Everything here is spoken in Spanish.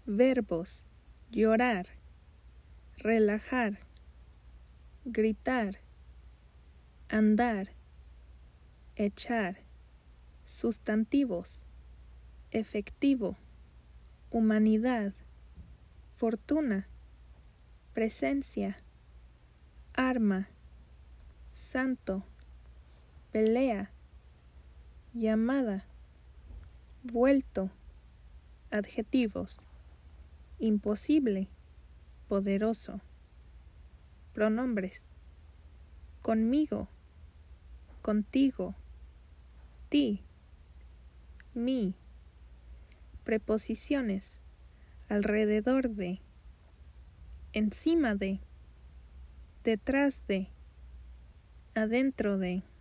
verbos: llorar, relajar, gritar, andar, echar. Sustantivos: efectivo, humanidad, fortuna, presencia, arma, santo, pelea, llamada, vuelto. Adjetivos: imposible, poderoso. Pronombres: conmigo, contigo, ti, mí. Preposiciones: alrededor de, encima de, detrás de, adentro de.